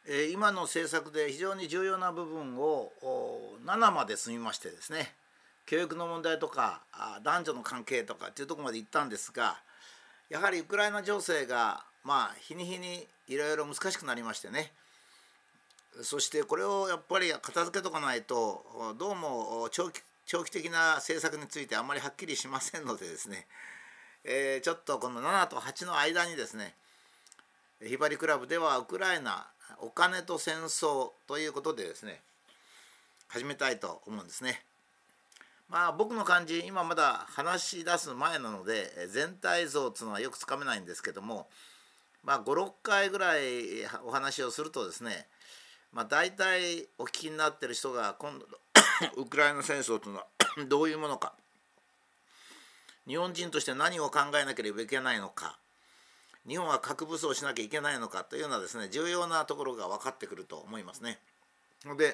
今の政策で非常に重要な部分を7まで済みましてですね、教育の問題とか男女の関係とかっていうところまで行ったんですが、やはりウクライナ情勢が日に日にいろいろ難しくなりましてね、そしてこれをやっぱり片付けとかないとどうも長期的な政策についてあんまりはっきりしませんのでですね、ちょっとこの7と8の間にですね、ひばりクラブではウクライナお金と戦争ということでですね、始めたいと思うんですね。僕の感じ、今まだ話し出す前なので全体像っていうのはよくつかめないんですけども、56回ぐらいお話をするとですね、大体お聞きになってる人が今度のウクライナ戦争というのはどういうものか、日本人として何を考えなければいけないのか、日本は核武装しなきゃいけないのかというようなですね、重要なところが分かってくると思いますね。で、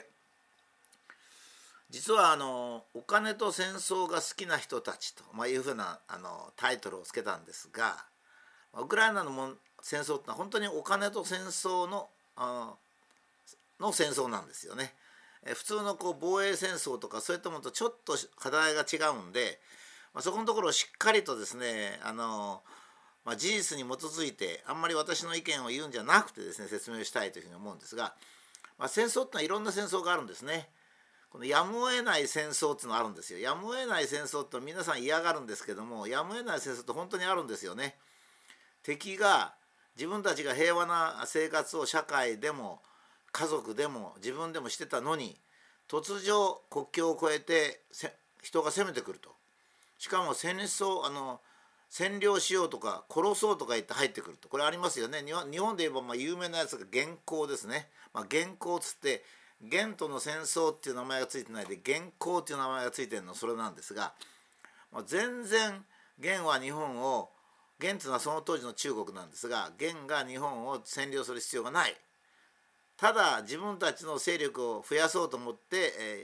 実はお金と戦争が好きな人たちというふうなタイトルをつけたんですが、ウクライナの戦争ってのは本当にお金と戦争の戦争なんですよね。普通の防衛戦争とかそういったものとちょっと課題が違うんで、そこのところをしっかりとですね、事実に基づいてあんまり私の意見を言うんじゃなくてですね、説明したいというふうに思うんですが、戦争ってのはいろんな戦争があるんですね。このやむを得ない戦争っていうのがあるんですよ。やむを得ない戦争って皆さん嫌がるんですけども、やむを得ない戦争って本当にあるんですよね。敵が自分たちが平和な生活を社会でも家族でも自分でもしてたのに、突如国境を越えて人が攻めてくると。しかも占領しようとか殺そうとか言って入ってくると、これありますよね。日本で言えば有名なやつが元寇ですね。元寇つって元との戦争っていう名前がついてないで元寇っていう名前がついてるのそれなんですが、全然元は日本を、元っていうのはその当時の中国なんですが、元が日本を占領する必要がない。ただ自分たちの勢力を増やそうと思って、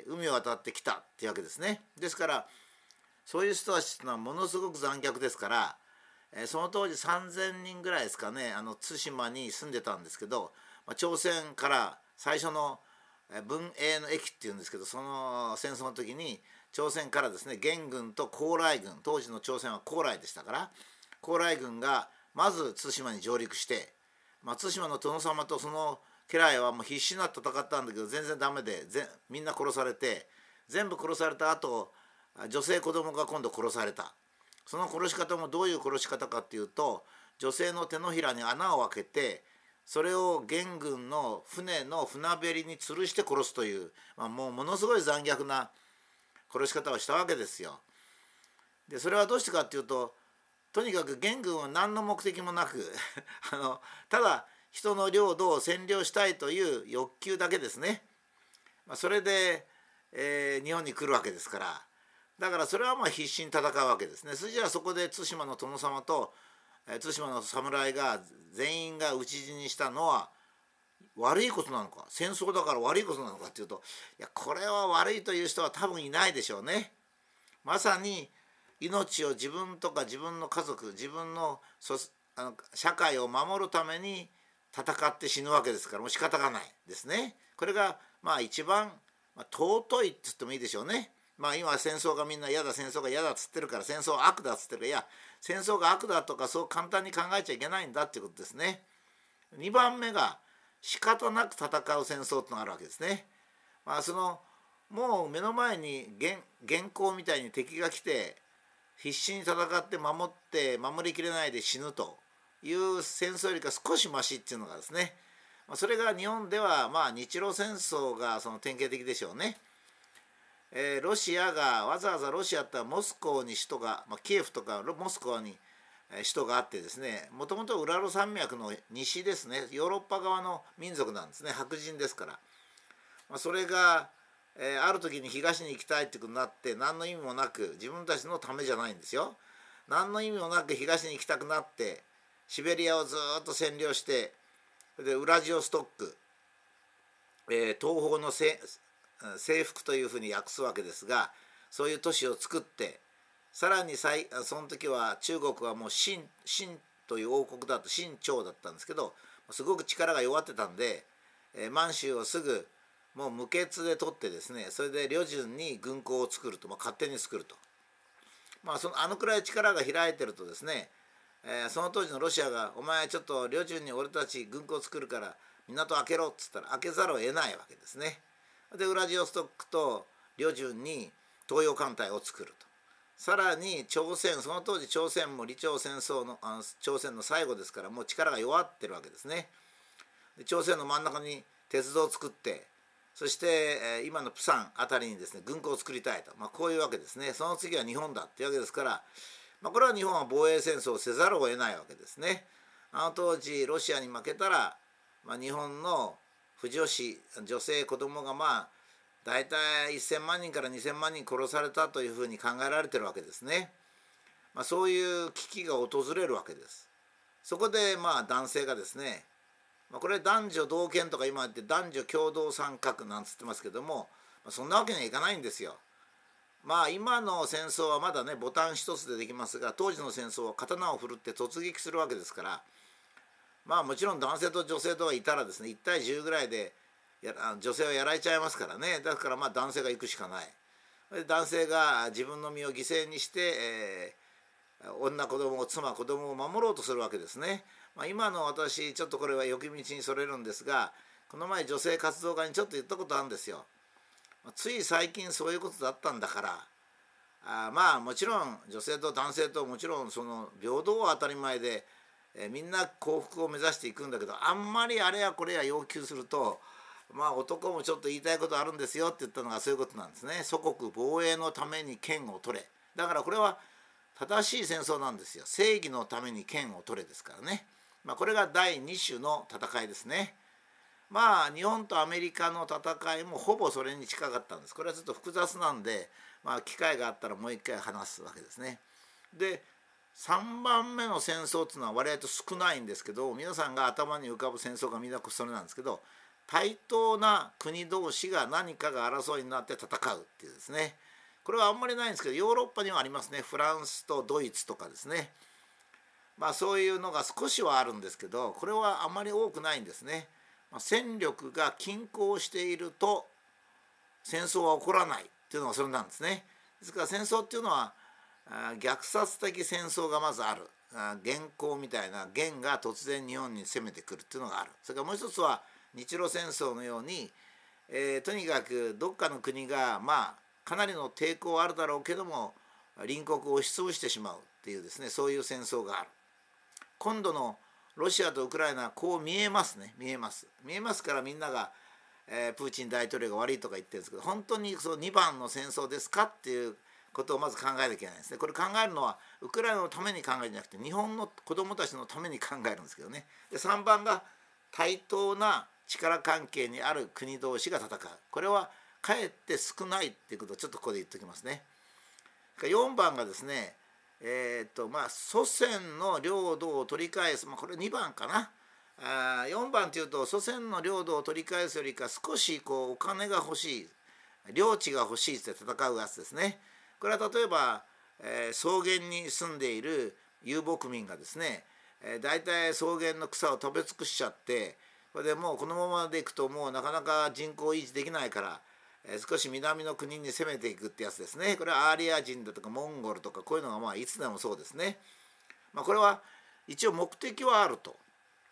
海を渡ってきたっていうわけですね。ですからそういう人たちというのはものすごく残虐ですから、その当時3000人ぐらいですかね、対馬に住んでたんですけど、朝鮮から最初の文永の役っていうんですけど、その戦争の時に朝鮮からですね、元軍と高麗軍、当時の朝鮮は高麗でしたから、高麗軍がまず対馬に上陸して、対馬の殿様とその家来はもう必死になって戦ったんだけど全然ダメで、みんな殺されて、全部殺された後、女性子供が今度殺された。その殺し方もどういう殺し方かっていうと、女性の手のひらに穴を開けて、それを元軍の船の船べりに吊るして殺すという、もうものすごい残虐な殺し方をしたわけですよ。でそれはどうしてかっていうと、とにかく元軍は何の目的もなくただ人の領土を占領したいという欲求だけですね。それで、日本に来るわけですから、だからそれは必死に戦うわけですね。それじゃあそこで対馬の殿様と対馬の侍が全員が討ち死にしたのは悪いことなのか、戦争だから悪いことなのかっていうと、いやこれは悪いという人は多分いないでしょうね。まさに命を自分とか自分の家族、自分の社会を守るために戦って死ぬわけですから、もう仕方がないですね。これが一番、尊いっつってもいいでしょうね。今戦争がみんな嫌だ、戦争が嫌だっつってるから、戦争は悪だっつってるから、いや戦争が悪だとかそう簡単に考えちゃいけないんだっていうことですね。2番目が仕方なく戦う戦争ってのがあるわけですね。もう目の前に元寇みたいに敵が来て必死に戦って守りきれないで死ぬという戦争よりか少しマシっていうのがですね、それが日本では日露戦争がその典型的でしょうね。ロシアがわざわざロシアってモスクワに首都が、キエフとかモスクワに首都があってですね、もともとウラル山脈の西ですね、ヨーロッパ側の民族なんですね、白人ですから、それが、ある時に東に行きたいってことになって、何の意味もなく、自分たちのためじゃないんですよ、何の意味もなく東に行きたくなってシベリアをずっと占領して、でウラジオストック、東方の征服というふうに訳すわけですが、そういう都市を作って、さらにその時は中国はもう清という王国だと清朝だったんですけど、すごく力が弱ってたんで、 満州をすぐもう無血で取ってですね、それで旅順に軍港を作ると、勝手に作ると、あのくらい力が開いてるとですね、その当時のロシアが「お前ちょっと旅順に俺たち軍港を作るから港開けろ」っつったら開けざるを得ないわけですね。でウラジオストクと旅順に東洋艦隊を作ると。さらに朝鮮、その当時朝鮮も李朝戦争の朝鮮の最後ですから、もう力が弱ってるわけですね。で朝鮮の真ん中に鉄道を作って、そして、今のプサンあたりにですね軍港を作りたいと、こういうわけですね。その次は日本だっていうわけですから、これは日本は防衛戦争をせざるを得ないわけですね。あの当時ロシアに負けたら、日本の婦女子女性子供が大体1000万人から2000万人殺されたというふうに考えられてるわけですね。そういう危機が訪れるわけです。そこで男性がですね、これ男女同権とか今言って男女共同参画なんつってますけども、そんなわけにはいかないんですよ。今の戦争はまだねボタン一つでできますが、当時の戦争は刀を振るって突撃するわけですから、もちろん男性と女性とがいたらですね1対10ぐらいで女性はやられちゃいますからね。だから男性が行くしかない。男性が自分の身を犠牲にして、女子供妻子供を守ろうとするわけですね。今の私ちょっとこれは横道にそれるんですが、この前女性活動家にちょっと言ったことあるんですよ。つい最近そういうことだったんだからもちろん女性と男性ともちろんその平等は当たり前で、みんな幸福を目指していくんだけど、あんまりあれやこれや要求すると男もちょっと言いたいことあるんですよって言ったのがそういうことなんですね。祖国防衛のために剣を取れ。だからこれは正しい戦争なんですよ。正義のために剣を取れですからね。これが第2種の戦いですね。日本とアメリカの戦いもほぼそれに近かったんです。これはちょっと複雑なんで、機会があったらもう一回話すわけですね。で3番目の戦争っていうのは割合と少ないんですけど、皆さんが頭に浮かぶ戦争がみんなそれなんですけど、対等な国同士が何かが争いになって戦うっていうですね。これはあんまりないんですけど、ヨーロッパにはありますね。フランスとドイツとかですね。そういうのが少しはあるんですけど、これはあまり多くないんですね。戦力が均衡していると戦争は起こらないっていうのがそれなんですね。ですから戦争っていうのは虐殺的戦争がまずある。元寇みたいな元が突然日本に攻めてくるっていうのがある。それからもう一つは日露戦争のように、とにかくどっかの国がかなりの抵抗はあるだろうけども隣国を押しつぶしてしまうっていうですね、そういう戦争がある。今度のロシアとウクライナはこう見えますね。見えますからみんなが、プーチン大統領が悪いとか言ってるんですけど、本当にその2番の戦争ですかっていうことをまず考えなきゃいけないですね。これ考えるのはウクライナのために考えるんじゃなくて日本の子どもたちのために考えるんですけどね。で3番が対等な力関係にある国同士が戦う。これはかえって少ないっていうことをちょっとここで言っておきますね。4番がですね、祖先の領土を取り返す、これ2番かな。4番というと祖先の領土を取り返すよりか少しお金が欲しい、領地が欲しいって戦うやつですね。これは例えば、草原に住んでいる遊牧民がですね、だいたい草原の草を食べ尽くしちゃって、これでもうこのままでいくともうなかなか人口維持できないから、少し南の国に攻めていくってやつですね。これはアーリア人だとかモンゴルとかこういうのがいつでもそうですね。これは一応目的はあると。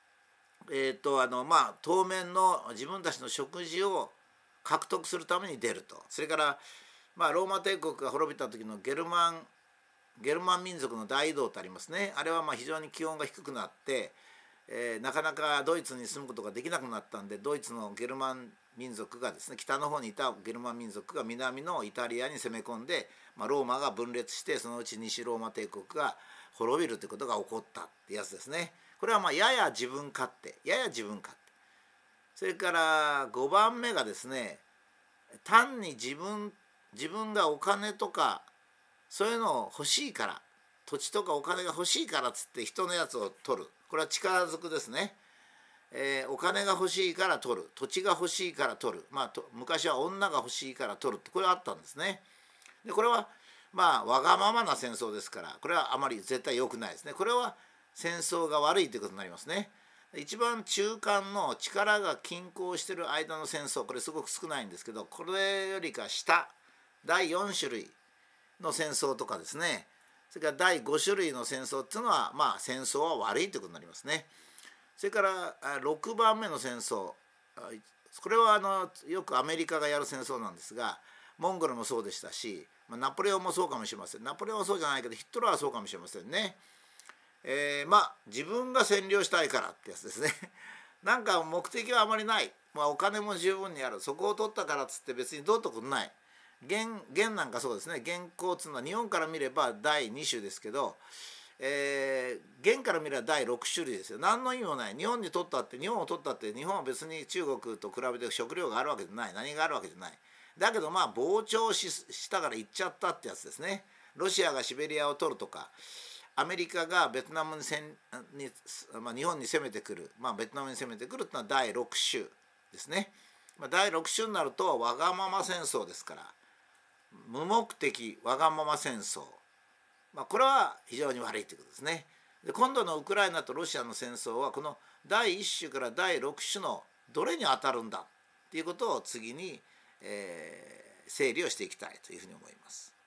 当面の自分たちの食事を獲得するために出ると。それからローマ帝国が滅びた時のゲルマン民族の大移動ってありますね。あれは非常に気温が低くなって、なかなかドイツに住むことができなくなったんで、ドイツのゲルマン民族がですね、北の方にいたゲルマン民族が南のイタリアに攻め込んで、ローマが分裂して、そのうち西ローマ帝国が滅びるということが起こったってやつですね。これはやや自分勝手。それから5番目がですね、単に自分がお金とかそういうのを欲しいから、土地とかお金が欲しいからっつって人のやつを取る。これは力ずくですね。お金が欲しいから取る、土地が欲しいから取る、昔は女が欲しいから取るってこれはあったんですね。でこれはわがままな戦争ですから、これはあまり絶対良くないですね。これは戦争が悪いということになりますね。 一番中間の力が均衡している間の戦争、これすごく少ないんですけど、これよりか下第4種類の戦争とかですね、それから第5種類の戦争っていうのは戦争は悪いということになりますね。それから6番目の戦争、これはよくアメリカがやる戦争なんですが、モンゴルもそうでしたし、ナポレオンもそうかもしれません。ナポレオンはそうじゃないけどヒットラーはそうかもしれませんね。自分が占領したいからってやつですね。なんか目的はあまりない、お金も十分にある、そこを取ったからっつって別にどうとくない。元なんかそうですね。元寇っていうのは日本から見れば第2種ですけど、元から見れば第6種類ですよ。何の意味もない。日本を取ったって日本は別に中国と比べて食料があるわけじゃない、何があるわけじゃない。だけど膨張したから行っちゃったってやつですね。ロシアがシベリアを取るとか、アメリカがベトナムに日本に攻めてくる、ベトナムに攻めてくるっていうのは第6種ですね。第6種になるとわがまま戦争ですから、無目的わがまま戦争、これは非常に悪いということですね。で、今度のウクライナとロシアの戦争はこの第1種から第6種のどれに当たるんだっていうことを次に、整理をしていきたいというふうに思います。